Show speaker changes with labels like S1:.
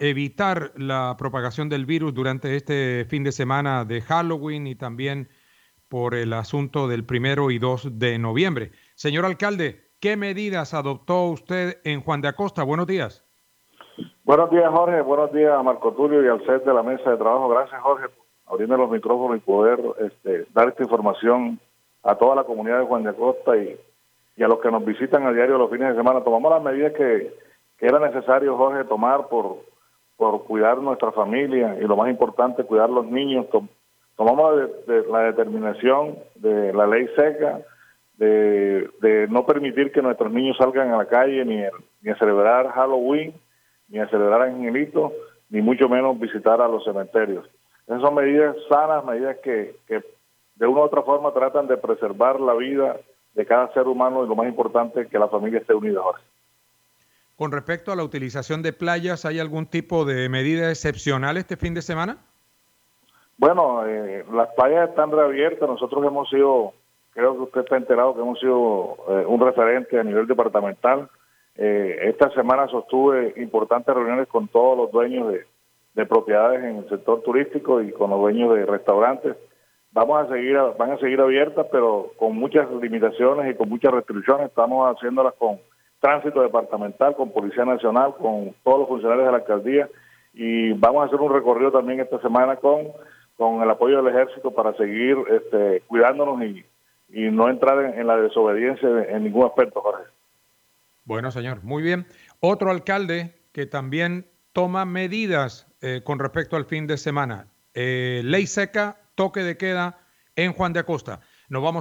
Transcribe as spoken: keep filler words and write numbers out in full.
S1: evitar la propagación del virus durante este fin de semana de Halloween y también por el asunto del primero y dos de noviembre. Señor alcalde, ¿qué medidas adoptó usted en Juan de Acosta? Buenos días.
S2: Buenos días, Jorge. Buenos días a Marco Tulio y al set de la mesa de trabajo. Gracias, Jorge, por abrirme los micrófonos y poder este, dar esta información a toda la comunidad de Juan de Acosta y, y a los que nos visitan a diario los fines de semana. Tomamos las medidas que, que era necesario, Jorge, tomar por, por cuidar nuestra familia y, lo más importante, cuidar los niños. Tom, tomamos la, de, de, la determinación de la ley seca de, de no permitir que nuestros niños salgan a la calle ni, ni a celebrar Halloween, ni a celebrar Angelito, ni mucho menos visitar a los cementerios. Esas son medidas sanas, medidas que, que de una u otra forma tratan de preservar la vida de cada ser humano y lo más importante, que la familia esté unida. Jorge.
S1: Con respecto a la utilización de playas, ¿hay algún tipo de medida excepcional este fin de semana?
S2: Bueno, eh, las playas están reabiertas. Nosotros hemos sido, creo que usted está enterado que hemos sido eh, un referente a nivel departamental. Eh, esta semana sostuve importantes reuniones con todos los dueños de, de propiedades en el sector turístico y con los dueños de restaurantes. Vamos a seguir, van a seguir abiertas, pero con muchas limitaciones y con muchas restricciones. Estamos haciéndolas con tránsito departamental, con Policía Nacional, con todos los funcionarios de la alcaldía, y vamos a hacer un recorrido también esta semana con, con el apoyo del ejército para seguir este, cuidándonos y, y no entrar en, en la desobediencia en, en ningún aspecto, Jorge.
S1: Bueno, señor, muy bien. Otro alcalde que también toma medidas eh, con respecto al fin de semana. Eh, ley seca, toque de queda en Juan de Acosta. Nos vamos